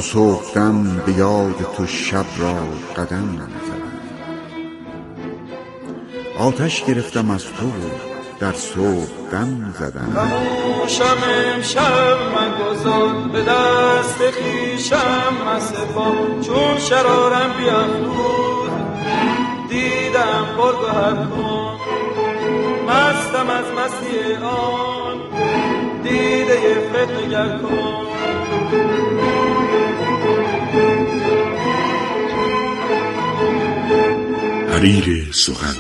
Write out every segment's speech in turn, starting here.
تا صبحدم به یاد تو شب را قدم نمی‌زدم. آتش گرفتم از تو در صبحدم زدم. خموشم امشب مگذار به دست خویشم مسپا، چون شرارم بیفروز دیدم برگ و حرفان. مستم از مستی آن دیده فتنه گر کن. حریر سخن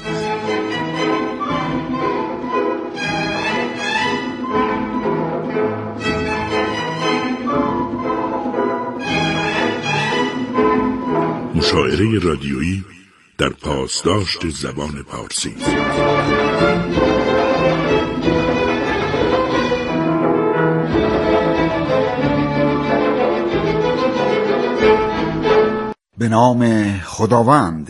مشاعره رادیویی در پاسداشت زبان پارسی. به نام خداوند.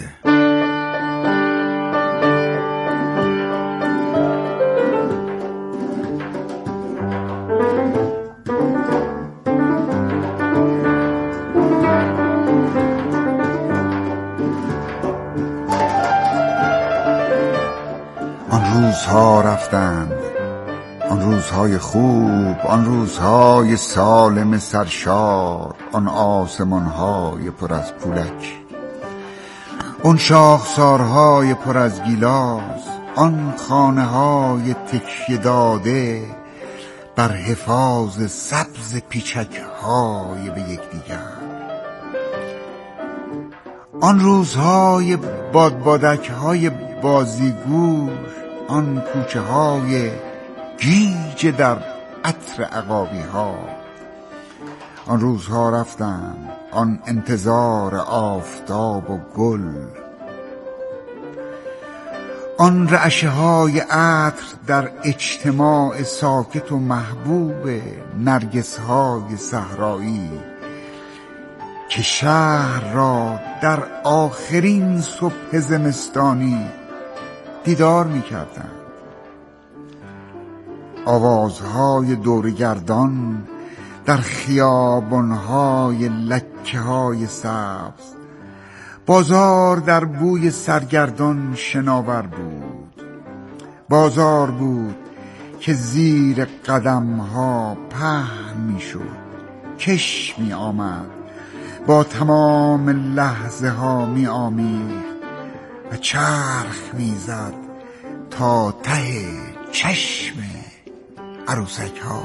آن روزها رفتند، آن روزهای خوب، آن روزهای سالم سرشار، آن آسمانهای پر از پولک، آن شاخسارهای پر از گیلاس، آن خانه‌های تکیه داده بر حفاظ سبز پیچک‌های به یکدیگر، آن روزهای بادبادک‌های بازیگوش، آن کوچه‌های گیج در عطر عقابی‌ها. آن روزها رفتند، آن انتظار آفتاب و گل، آن رعشه‌های عطر در اجتماع ساکت و محبوب نرگس‌های صحرایی که شهر را در آخرین صبح زمستانی دیدار می‌کردند. آوازهای دورگردان در خیابان‌های لکه‌های سبز، بازار در بوی سرگردان شناور بود. بازار بود که زیر قدم‌ها پهن می‌شد، کش می‌آمد، با تمام لحظه‌ها می‌آمیخت و چرخ می‌زد تا ته چشم عروسک‌ها.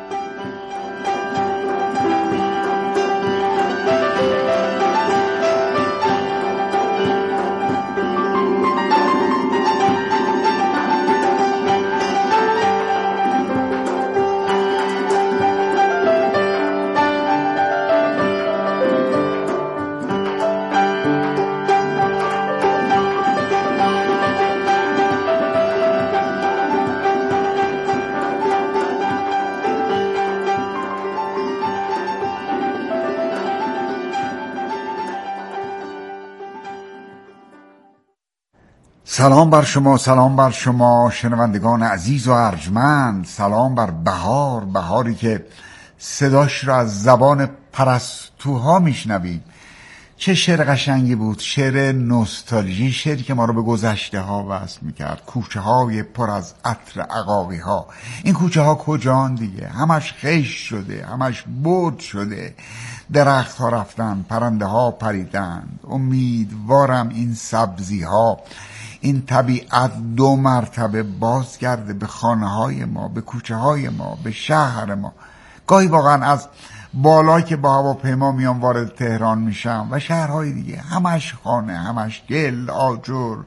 سلام بر شما، سلام بر شما شنوندگان عزیز و ارجمند. سلام بر بهار، بهاری که صداش را از زبان پرستوها میشنوید. چه شعر قشنگی بود، شعر نوستالژی، شعری که ما رو به گذشته ها وصل میکرد. کوچه های پر از عطر عقاقی ها. این کوچه ها کجان دیگه؟ همش خشت شده، همش برد شده، درخت ها رفتن، پرنده ها پریدند. امیدوارم این سبزی ها، این طبیعت دو مرتبه بازگرده به خانه های ما، به کوچه های ما، به شهر ما. گاهی واقعا از بالا که با هواپیما میام وارد تهران میشم و شهرهای دیگه، همش خانه، همش گل، آجر،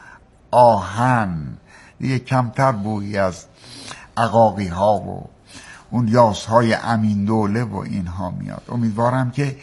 آهن، دیگه کمتر بویی از عقاقی ها و اون یاس های امین دوله و اینها میاد. امیدوارم که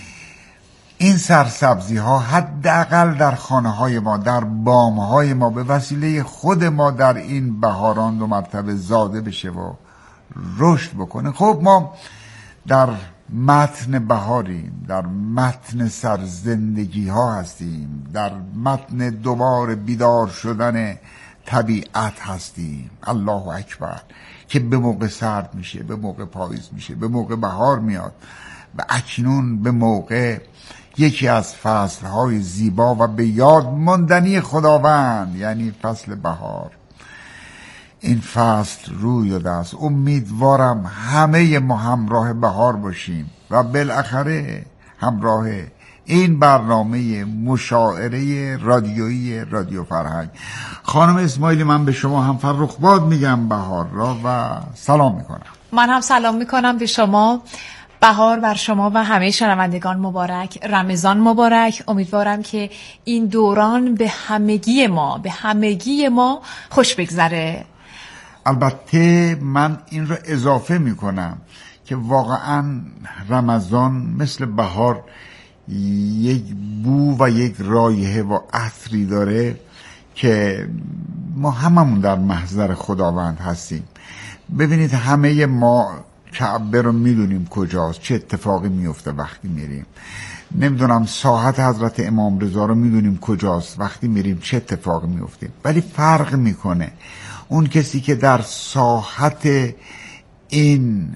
این سرسبزی ها حداقل در خانه های ما، در بام های ما، به وسیله خود ما در این بهاران دو مرتبه زاده بشه و رشد بکنه. خب ما در متن بهاریم، در متن سرزندگی ها هستیم، در متن دوباره بیدار شدن طبیعت هستیم. الله اکبر، که به موقع سرد میشه، به موقع پاییز میشه، به موقع بهار میاد و اکنون به موقع یکی از فصلهای زیبا و به یاد ماندنی خداوند، یعنی فصل بهار. این فصل روی داده است. امیدوارم همه ما همراه بهار باشیم و بالاخره همراه این برنامه مشاعره رادیویی رادیو فرهنگ. خانم اسماعیلی، من به شما هم فرخباد میگم بهار را و سلام میکنم. من هم سلام میکنم به شما. بهار بر شما و همه شنوندگان مبارک، رمضان مبارک. امیدوارم که این دوران به همگی ما خوش بگذره. البته من این رو اضافه میکنم که واقعا رمضان مثل بهار یک بو و یک رایحه و عطری داره که ما هممون در محضر خداوند هستیم. ببینید همه ما کعبه رو میدونیم کجاست، چه اتفاقی میفته وقتی میریم. نمیدونم ساحت حضرت امام رضا رو میدونیم کجاست، وقتی میریم چه اتفاقی میفته. ولی فرق میکنه اون کسی که در ساحت این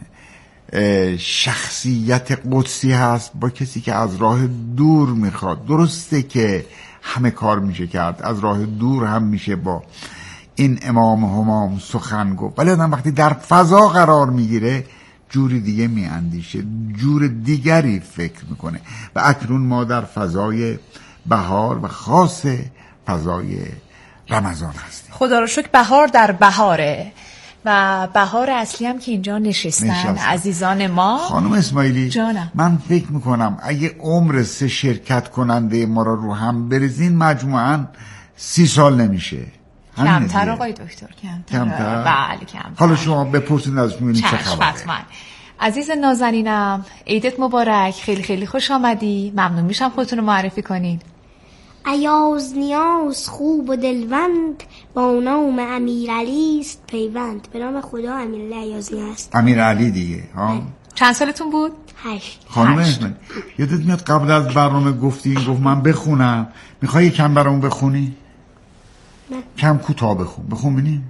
شخصیت قدسی هست با کسی که از راه دور میخواد. درسته که همه کار میشه کرد، از راه دور هم میشه با این امام همام سخن گفت، ولی آدم وقتی در فضا قرار میگیره جوری دیگه میاندیشه، جور دیگری فکر میکنه. و اکنون ما در فضای بهار و خاص فضای رمضان هستیم. خدا رو شکر بهار در بهاره و بهار اصلی هم که اینجا نشستن عزیزان ما. خانم اسماعیلی جانم. من فکر میکنم اگه عمر 3 شرکت کننده ما رو هم بریزین مجموعاً 30 سال نمیشه. کمتر آقای دکتر، کمتر. بله کمتر. حالا شما بپرسید ازش ببینید چه خبره. عزیز نازنینم، عیدت مبارک. خیلی خیلی خوش آمدی. ممنون میشم خودتون رو معرفی کنین. ایاز نیاز خوب و دلوند، با نام امیرعلی است پیوند. به نام خدا امیرعلی ایازی است. امیرعلی دیگه ها. چند سالتون بود؟ 8. خانم اسماعیلی یادت میاد قبل از برنامه گفت من بخونم، میخوای کم برامون بخونی؟ نه. کم کوتاه بخون ببینیم.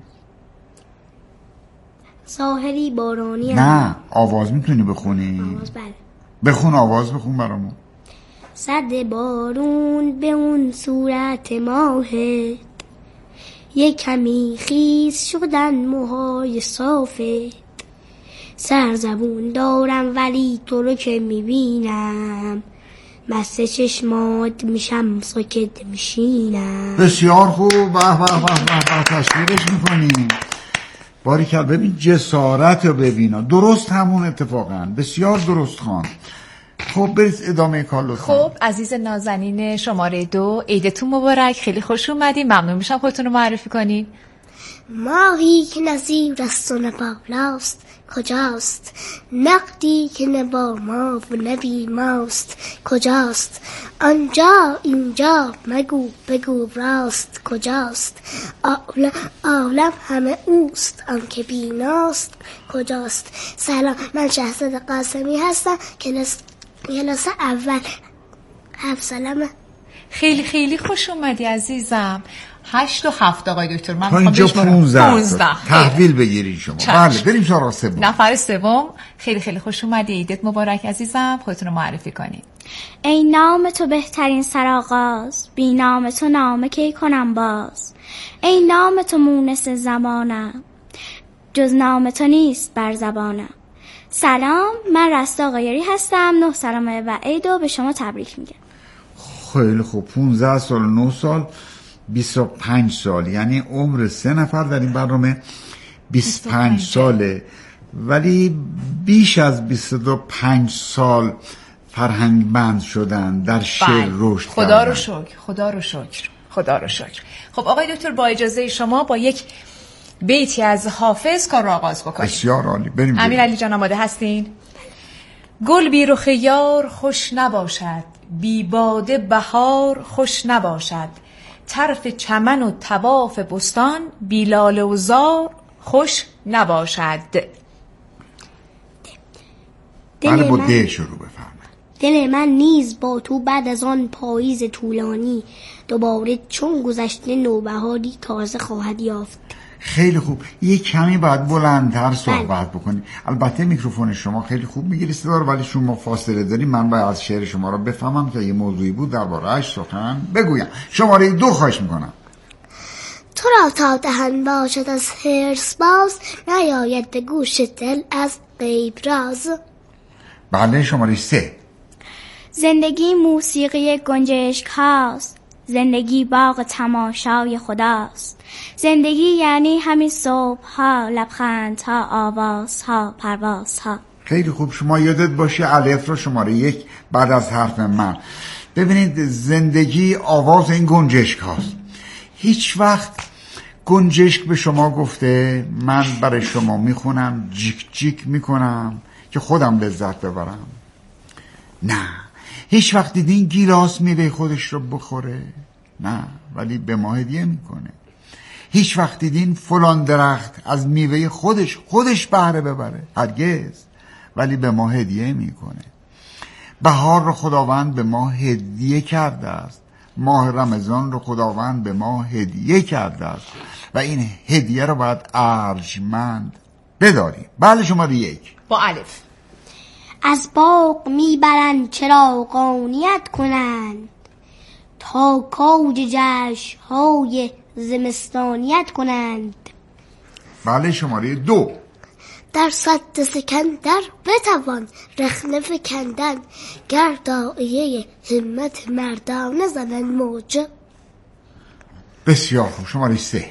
ظاهری بارانی. نه آواز میتونی بخونی؟ آواز بله. بخون، آواز بخون برامون. صد بارون به اون صورت ماهت، یک کمی خیز شدن موهای صافت. سرزبون دارم ولی تو رو که میبینم، مست چشمات میشم ساکت میشینم. بسیار خوب. به تشویقش میکنیم. باریکلا. ببین جسارت رو ببینا، درست همون اتفاقا. بسیار درست خان. خب برید ادامه کار لطفا. خب عزیز نازنین شماره 2، عیدتون مبارک. خیلی خوش اومدین. ممنون میشم خودتون رو معرفی کنین. ماهی که نظیر است و نبالاست کجاست؟ نقدی که نبا ما و نبی ماست کجاست؟ آنجا اینجا مگو بگو راست کجاست؟ عالم همه اوست آن که بیناست کجاست؟ سلام، من شهزاده قاسمی هستم که کلاس اول 7 سالمه. خیلی خیلی خوش اومدی عزیزم. 8 و 7 آقای دکتر. من تا اینجا 15 تحویل بگیرین شما. بله بریم سراغ سوم. نفر سوم. خیلی خیلی خوش اومدی. عیدت مبارک عزیزم. خودتون رو معرفی کنین. ای نام تو بهترین سرآغاز، بی نام تو نامه کی کنم باز. ای نام تو مونس زمانم، جز نام تو نیست بر زبانم. سلام، من رستا آقایری هستم. 9 سالمه و عیدو به شما تبریک میگم. خیلی خوب. 15 سال، 9 سال، 25 سال، یعنی عمر 3 نفر در این برنامه 25 ساله. ولی بیش از 25 سال فرهنگ بند شدن، در شعر رشد کردن. خدا رو شکر، خدا رو شکر، خدا رو شکر. خب آقای دکتر با اجازه شما با یک بیتی از حافظ کار رو آغاز بکنیم. بسیار عالی. بریم. امیرعلی جان آماده هستین؟ گل بی رخ یار خوش نباشد، بی باده بهار خوش نباشد. طرف چمن و طواف بستان، بی لاله و زار خوش نباشد. بله با ده شروع بفرمایید. دل من نیز با تو بعد از آن پاییز طولانی، دوباره چون گذشته نوبهاری تازه خواهد یافت. خیلی خوب. یه کمی باید بلندتر صحبت بکنی. البته میکروفون شما خیلی خوب میگیری صدا رو، ولی شما فاصله داری. من باید از شعر شما رو بفهمم که یه موضوعی بود درباره‌اش سخن بگویم. شماره 2 خواهش میکنم. تو را تا دهن باشد از حرص باز، نیاید به گوش دل از غیب راز. بله شماره 3. زندگی موسیقی گنجشک هاست، زندگی باغ تماشای خداست. زندگی یعنی همین صبح ها، لبخند ها، آواز ها، پرواز ها. خیلی خوب. شما یادت باشه الف رو شماره 1 بعد از حرف من. ببینید زندگی آواز این گنجشک هاست. هیچ وقت گنجشک به شما گفته من برای شما میخونم جیک جیک میکنم که خودم لذت ببرم؟ نه. هیچ وقت دیدین گیلاس میوه خودش رو بخوره؟ نه، ولی به ما هدیه میکنه. هیچ وقت دیدین فلان درخت از میوه خودش بهره ببره؟ هرگز، ولی به ما هدیه میکنه. بهار رو خداوند به ما هدیه کرده است. ماه رمضان رو خداوند به ما هدیه کرده است و این هدیه رو باید ارجمند بداریم. بله شماره 1 با الف. از باغ میبرند چراغانیت کنند، تا کاج جشن‌های زمستانیت کنند. بله شماره 2 در سد سکندر بتوان رخنه فکندن، گر داعیه همت مردانه زنن موجه. بسیار خوب. شماره 3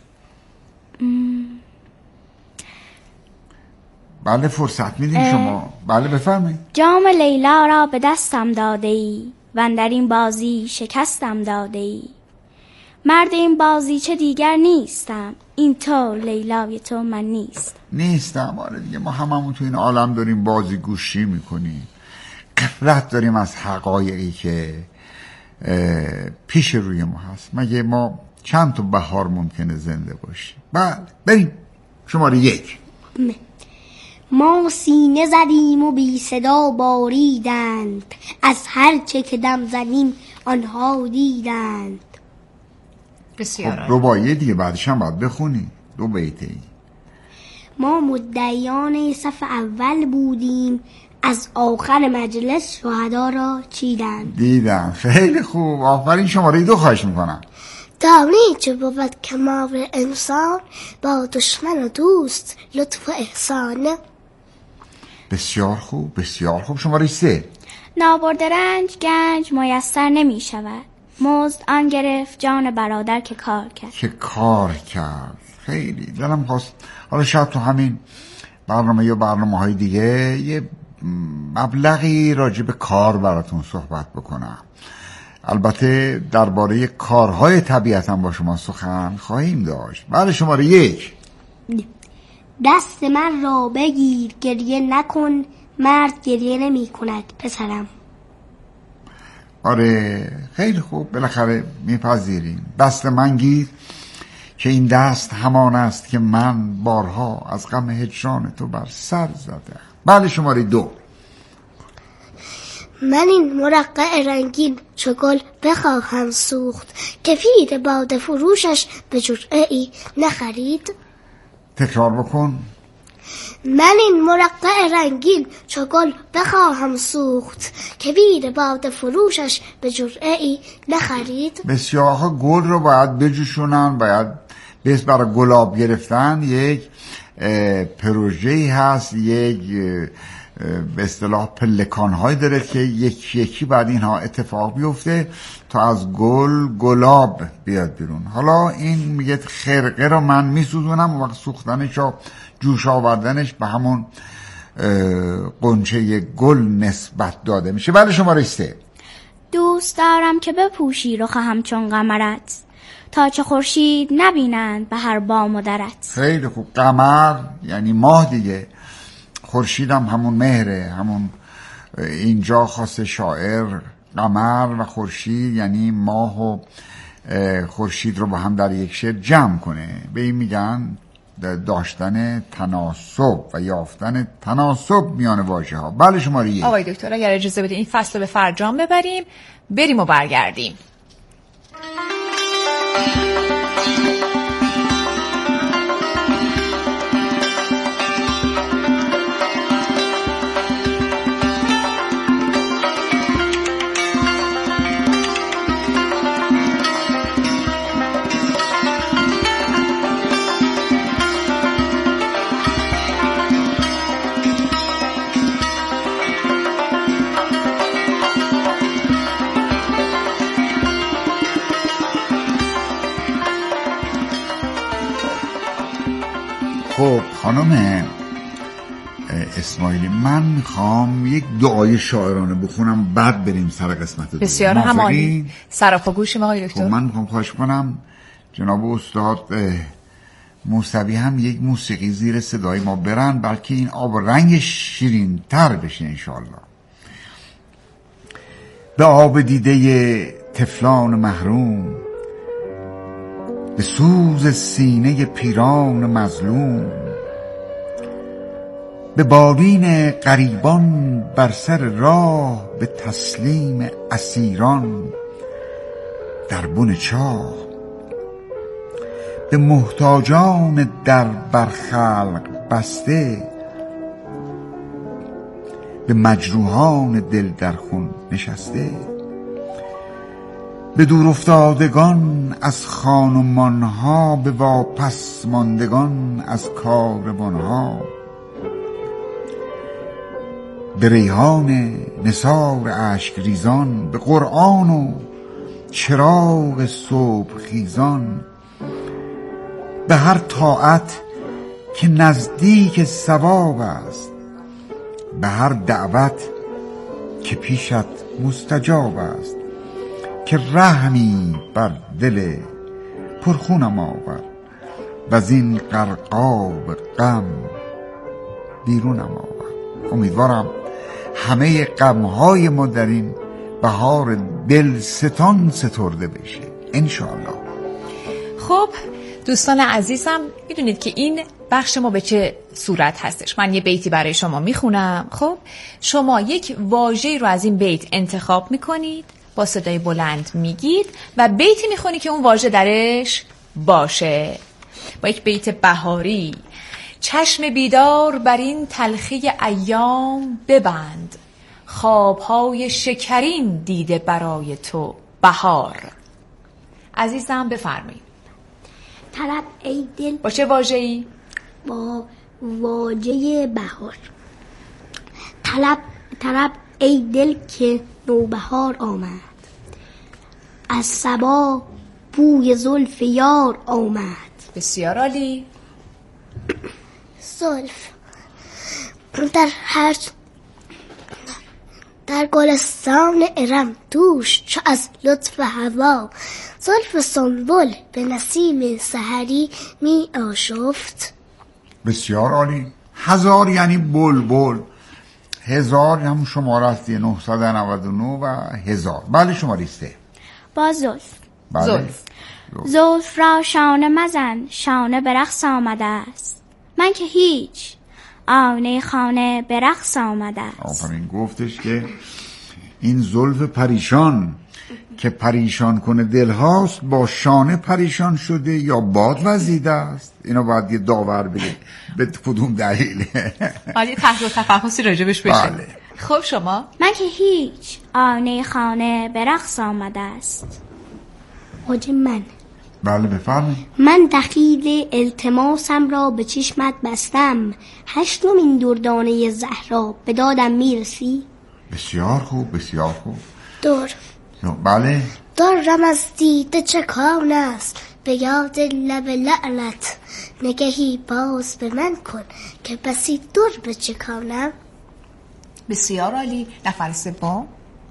بله فرصت میدیم شما. بله بفرمایید. جام لیلا را به دستم داده ای، و در این بازی شکستم داده ای. مرد این بازی چه دیگر نیستم، این تو لیلای تو من نیستم. آره دیگه، ما هممون تو این عالم داریم بازی گوشی میکنیم، غفلت داریم از حقایقی که پیش روی ما هست. مگه ما چند تا بهار ممکنه زنده باشیم؟ بله بریم. شماره 1 ما سینه زدیم و بی صدا باریدند، از هر چه که دم زدیم آنها دیدند. بسیار خب رباعیه دیگه بعدش هم باید بخونی 2 بیته ای. ما مدعیان صف اول بودیم، از آخر مجلس شهدا را چیدند. دیدن. خیلی خوب. آفرین. شماره 2 خواهش میکنم. دانی چه بود کمال انسان، با دشمن و دوست لطف و احسانه. بسیار خوب. بسیار خوب. شماره 3 نابرده رنج گنج میسر نمی شود، مزد آن گرفت جان برادر که کار کرد. خیلی دلم خواست حالا شاید تو همین برنامه یا برنامه‌های دیگه یه مبلغی راجع به کار براتون صحبت بکنم. البته درباره کارهای طبیعتاً با شما سخن خواهیم داشت. بله شماره 1 دست من را بگیر گریه نکن، مرد گریه نمی کند پسرم. آره خیلی خوب. بالاخره میپذیریم. دست من گیر که این دست همان است که من بارها از غم هجران تو بر سر زده. بله شماره 2 من این مرقع رنگین چو گل بخواهم سوخت، که پیر باده فروشش به جرعه ای نخرید. تکرار بکن. من این مرقع رنگین چو گل بخواهم سوخت، که پیر باده فروشش به جرعه ای نخرید. بسیار ها گل رو باید بجوشونن، باید بس برای گلاب گرفتن یک پروژه‌ای هست، یک به اصطلاح پلکان‌هایی داره که یکی بعد اینها اتفاق بیفته تا از گلاب بیاد بیرون. حالا این میگه خرقه رو من میسوزونم و وقت سوختنش و جوش آوردنش به همون قنچه گل نسبت داده میشه. بله شماره 3 دوست دارم که بپوشی رخ همچون قمرت، تا چه خورشید نبینند به هر بام و درت. خیلی خوب. قمر یعنی ماه دیگه، خورشید هم همون مهره، همون اینجا خاص شاعر قمر و خورشید یعنی ماه و خورشید رو با هم در یک شعر جمع کنه. به این میگن داشتن تناسب و یافتن تناسب میان واژه ها. بله شماره 1 آقای دکتر اگر اجازه بدین این فصل رو به فرجام ببریم، بریم و برگردیم. خب خانم اسماعیلی، من میخوام یک دعای شاعرانه بخونم بعد بریم سر قسمت دوم. بسیار همالی. صرافا گوشیم آقای دکتر. خب من میخوام خواهش کنم جناب استاد موسوی هم یک موسیقی زیر صدای ما برن، بلکه این آب رنگ شیرین تر بشه انشالله. به آب دیده طفلان محروم، به سوز سینه پیران مظلوم، به بالین غریبان بر سر راه، به تسلیم اسیران در بن چاه، به محتاجان در بر خلق بسته، به مجروحان دل در خون نشسته، به دور افتادگان از خانمانها، به واپس ماندگان از کاروانها، به ریحان نثار اشک ریزان، به قرآن و چراغ صبح خیزان، به هر طاعت که نزدیک ثواب است، به هر دعوت که پیشت مستجاب است، که رحمی بر دل پرخونم آور، و از این غرقاب غم بیرونم آور. امیدوارم همه غمهای ما در این بهار دلستان سترده بشه انشاءالله. خب دوستان عزیزم، میدونید که این بخش ما به چه صورت هستش. من یه بیتی برای شما میخونم. خب شما یک واژه‌ای رو از این بیت انتخاب میکنید، با صدای بلند میگید و بیتی میخونی که اون واژه درش باشه. با یک بیت بهاری: چشم بیدار بر این تلخی ایام ببند، خوابهای شکرین دیده برای تو بهار. عزیزم بفرمایید. طلب ای دل. با چه واژه‌ای؟ با واژه بهار. طلب ای دل که نوبهار آمد، از صبا بوی زلف یار آمد. بسیار عالی. زلف در گلستان ارم دوش، چو از لطف هوا زلف سنبل به نسیم سحری می آشفت. بسیار عالی. هزار یعنی بلبل، هزار هم شماره است، 999 و هزار. بله شماره سه. با زلف. بله. زلف را شانه مزن، شانه به رقص آمده است. من که هیچ، آینه خانه به رقص آمده است. آفرین. گفتش که این زلف پریشان که پریشان کنه دل هاست، با شانه پریشان شده یا باد وزیده است. اینو باید یه داور بگه به کدوم دلیله. آلی تحت و تفحصی راجبش بشه. بله. خب شما؟ من که هیچ، آینه خانه به رقص آمده است. واژه من. بله بفرمایید. من دخیل التماسم را به چشمت بستم، هشتمین دردانه زهرا به دادم میرسی. بسیار خوب، بسیار خوب. دور. بله. دارم از دیده چه کان است، به یاد لب لعلت نگهی باز به من کن، که بسی دور به چکانم. بسیار عالی. نفر سوم.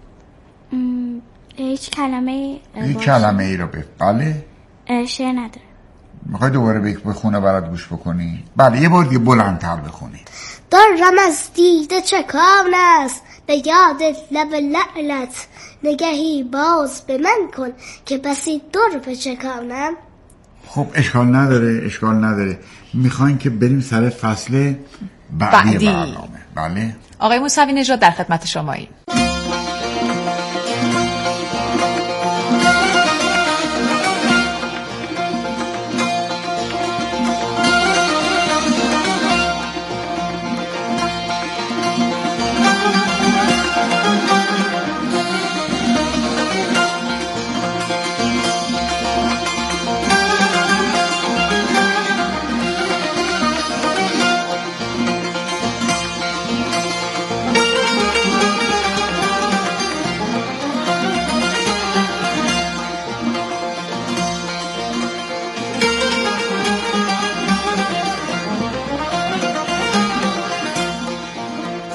هیچ کلمه ای رو بله. شعر نداره. میخوای دوباره بخونه برات گوش بکنی؟ بله یه بار دیگه بلندتر بخونی. دارم از دیده چه کان است، به یاد لب لعلت نگهی باز به من کن، که بسی دور به چکانم. خب اشکال نداره. میخواین که بریم سر فصل بعدی برنامه. بله. آقای موسوی نژاد در خدمت شماییم.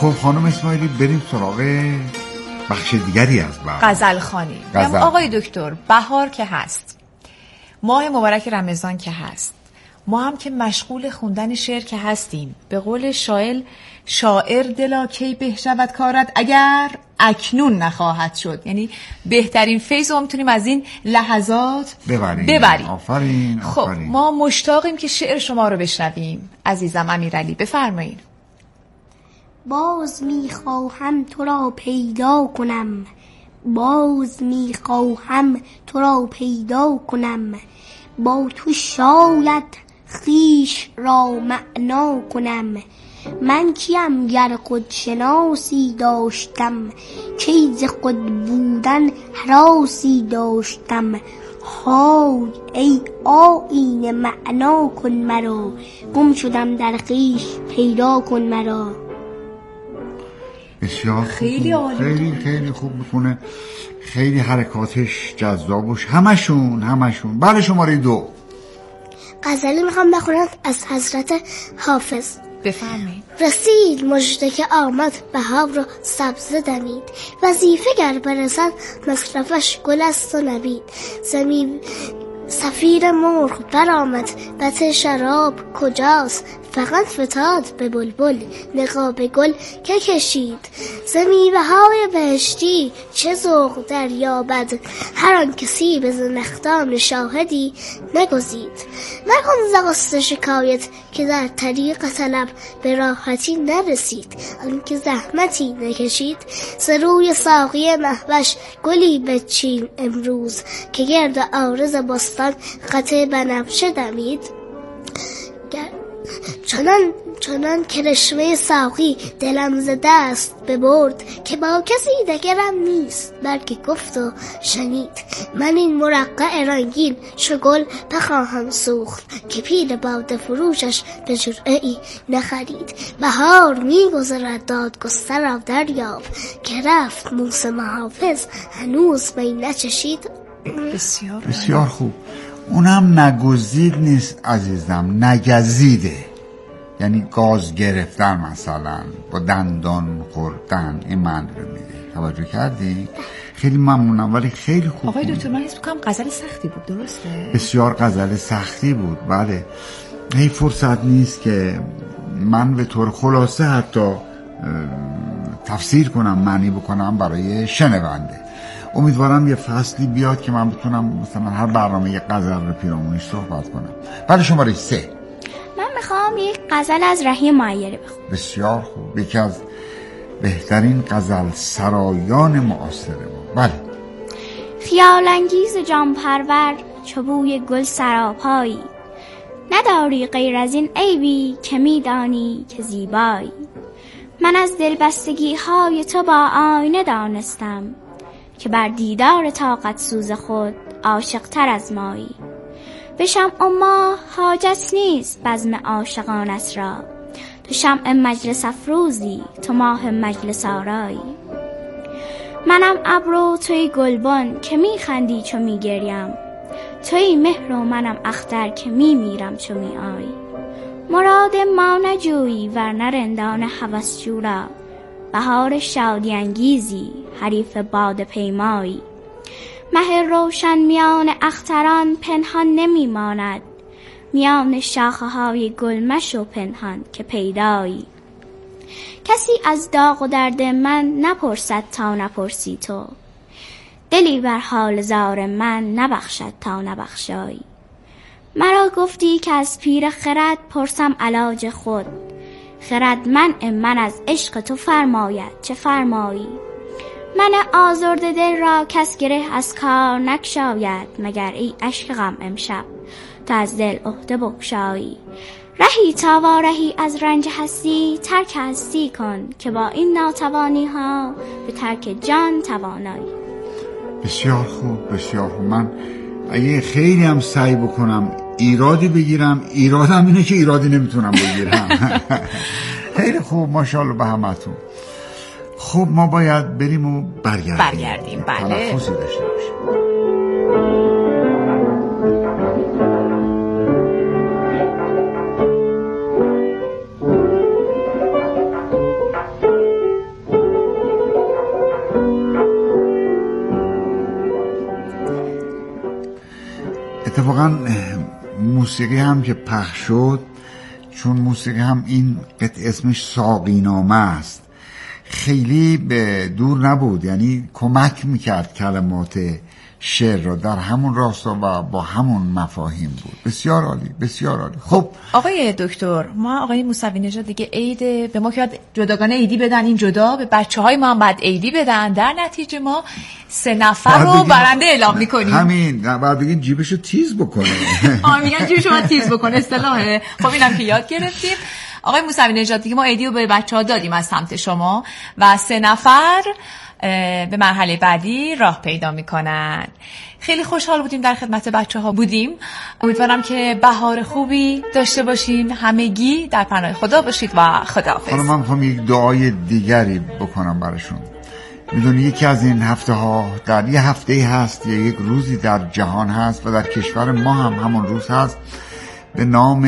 خب خانم اسماعیلی بریم سراغ بخش دیگری از غزل خوانی. آقای دکتر، بهار که هست، ماه مبارک رمضان که هست، ما هم که مشغول خوندن شعر که هستیم. به قول شاعر دلا کی به شود کارد اگر اکنون نخواهد شد. یعنی بهترین فیض رو میتونیم از این لحظات ببریم. آفرین. خب ما مشتاقیم که شعر شما رو بشنویم. عزیزم امیرعلی بفرمایید. باز میخواهم تو را پیدا کنم، باز میخواهم تو را پیدا کنم، با تو شاید خویش را معنا کنم. من کیم گر خود شناسی داشتم، کی ز خود بودن هراسی داشتم. های ای آیینه معنا کن مرا، گم شدم در خویش پیدا کن مرا. بسیار خیلی عالی، خیلی خوب میخونه، خیلی حرکاتش جذاب باشه. همشون. بله شماره 2 غزلی میخوام بخونم از حضرت حافظ. بفرمایید. رسید مژده که آمد بهار را سبزه دمید، وظیفه گر برسد مصرفش گل است و نبید. زمین سفیر مرغ برآمد بط شراب کجاست، فقط فتاد به بلبل نقاب گل که کشید. ز میوه‌های بهشتی چه ذوق دریابد، هر آن کسی به زنخدان شاهدی نگزید. نکن ز غصه شکایت که در طریق طلب به راحتی نرسید، آن که زحمتی نکشید. ز روی ساقی مهوش گلی بچین امروز، که گرد عارض بستان قطع بنفشه دمید. چنان که رشوه ساقی دلم ز دست ببرد، که با کسی دگرم نیست بلکه گفت و شنید. من این مرقع رنگین چو گل بخواهم سوخت، که پیر باده فروشش به جرعه‌ای نخرید. بهار می‌گذرد دادگستر را دریاب، که رفت موسم حافظ هنوز می نچشید. بسیار خوب. اونم نگزید نیست عزیزم، نگزیده، یعنی گاز گرفتن، مثلا با دندان خوردن، این معنی رو میده. توجه کردی؟ خیلی ممنونم، ولی خیلی خوب. آقای دکتر من حس می‌کنم غزل سختی بود، درسته؟ بسیار غزل سختی بود، بله. هی فرصت نیست که من به طور خلاصه حتی تفسیر کنم، معنی بکنم برای شنونده. امیدوارم یه فصلی بیاد که من بتونم مثلا هر برنامه یه غزل رو پیرامونش صحبت کنم. بله شماره 3 من میخوام یک غزل از رحیم معیری بخونم. بسیار خوب، یکی از بهترین غزل سرایان معاصر ما. بله. خیال انگیز جان پرور چوبوی گل سراپایی، نداری غیر از این عیبی که میدانی که زیبایی. من از دلبستگی های تو با آینه دانستم، که بر دیدار طاقت سوز خود عاشق تر از مایی. به شمع و ماه حاجت نیست بزم عاشقانت را، تو شمع مجلس افروزی تو ماه مجلس آرایی. منم ابرو توی گلبن که میخندی چو میگریم، توی مهر و منم اختر که میمیرم چو میآیی. مراد ما نجویی ورنه رندان هوس جورا، بهار شادی انگیزی حریف باد پیمایی. مه روشن میان اختران پنهان نمی ماند، میان شاخه های گل مشو پنهان که پیدایی. کسی از داغ و درد من نپرسد تا نپرسی تو، دلی بر حال زار من نبخشد تا نبخشایی. مرا گفتی که از پیر خرد پرسم علاج خود، خرد منع من از عشق تو فرماید چه فرمایی. من آزرده دل را کس گره از کار نگشاید، مگر ای عشق غم امشب تو از دل عهده بگشایی. رهی تا وارهی از رنج هستی ترک هستی کن، که با این ناتوانی ها به ترک جان توانایی. بسیار خوب، بسیار خوب. من اگه خیلی هم سعی بکنم ایرادی بگیرم، ایرادم اینه که ایرادی نمیتونم بگیرم. خیلی خوب، ماشاءالله به همتون. خب ما باید بریم و برگردیم. بله. تنفسی داشته باشیم. اتفاقا موسیقی هم که پخش شد، چون موسیقی هم این قطعه اسمش ساقینامه است، خیلی به دور نبود، یعنی کمک میکرد کلمات شعر را در همون راستا و با همون مفاهیم بود. بسیار عالی، بسیار عالی. خب آقای دکتر، ما آقای موسوی نژاد دیگه عید به ما که جداگانه عیدی بدن، این جدا به بچه‌های ما هم بعد عیدی بدن، در نتیجه ما 3 نفر رو برنده اعلام می‌کنیم. همین بعد بگین جیبشو تیز بکنه. میگن جیبشو باید تیز بکنه، اصطلاحه. خب اینم که یاد گرفتیم. آقای موسوی نژاد دیگه ما عیدی رو به بچه‌ها دادیم از سمت شما و 3 نفر به مرحله بعدی راه پیدا میکنن. خیلی خوشحال بودیم در خدمت بچه‌ها بودیم. امیدوارم که بهار خوبی داشته باشین، همگی در پناه خدا باشید و خداحافظ. حالا من میخوام یک دعای دیگری بکنم براشون. میدونی یکی از این هفته ها در یه هفته هست یا یک روزی در جهان هست و در کشور ما هم همون روز هست به نام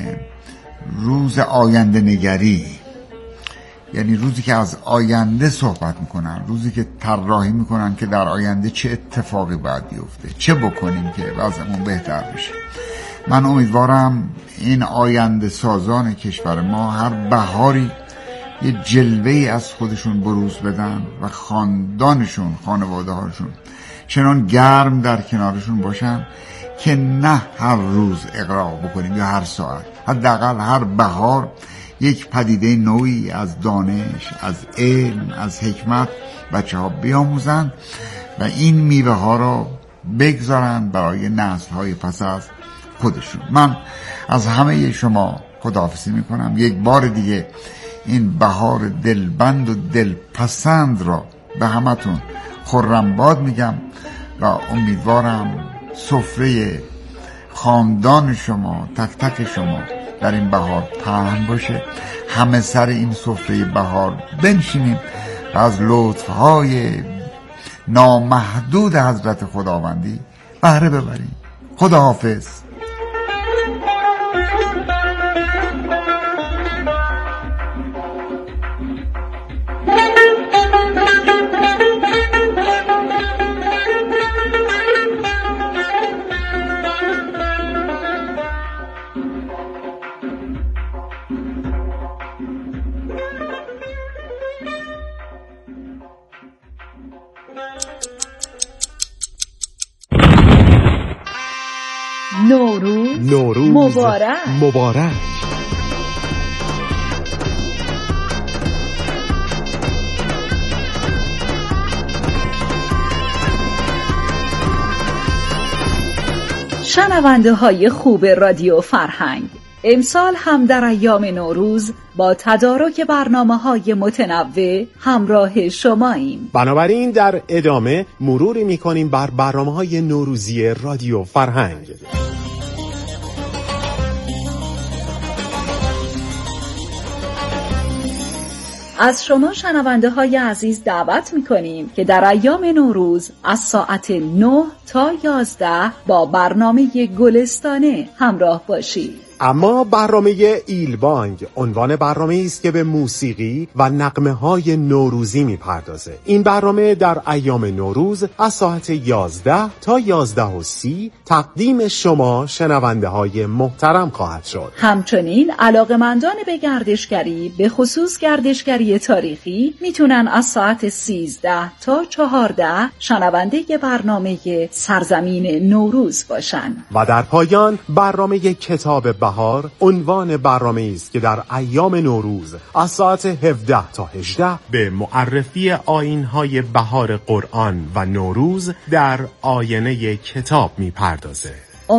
روز آینده نگری، یعنی روزی که از آینده صحبت میکنن، روزی که طراحی میکنن که در آینده چه اتفاقی باید بیفته، چه بکنیم که وضعمون بهتر بشه. من امیدوارم این آینده سازان کشور ما هر بهاری یه جلوه‌ای از خودشون بروز بدن و خاندانشون، خانواده هاشون چنان گرم در کنارشون باشن که نه هر روز اغراق بکنیم یا هر ساعت، حداقل هر بهار یک پدیده نوعی از دانش، از علم، از حکمت بچه ها بیاموزن و این میوه ها را بگذارن برای نسل های پس از خودشون. من از همه شما خداحافظی میکنم. یک بار دیگه این بهار دلبند و دلپسند را به همتون خرم باد میگم و امیدوارم سفره خاندان شما، تک تک شما در این بهار پهن باشه. همه سر این سفره بهار بنشینیم و از لطفهای نامحدود حضرت خداوندی بهره ببریم. خداحافظ. نوروز مبارک. شنونده های خوب رادیو فرهنگ، امسال هم در ایام نوروز با تدارک برنامه‌های متنوع همراه شماییم. بنابراین در ادامه مروری می‌کنیم بر برنامه‌های نوروزی رادیو فرهنگ. از شما شنونده های عزیز دعوت میکنیم که در ایام نوروز از ساعت 9 تا 11 با برنامه گلستانه همراه باشید. اما برنامه ایلبانگ عنوان برنامه است که به موسیقی و نغمه‌های نوروزی میپردازه. این برنامه در ایام نوروز از ساعت 11 تا 11:30 تقدیم شما شنونده های محترم خواهد شد. همچنین علاقه‌مندان به گردشگری، به خصوص گردشگری تاریخی، میتونن از ساعت 13 تا 14 شنونده برنامه سرزمین نوروز باشن. و در پایان برنامه کتاب بهار عنوان برنامه است که در ایام نوروز از ساعت 17 تا 18 به معرفی آیین‌های بهار قرآن و نوروز در آینه کتاب می‌پردازه.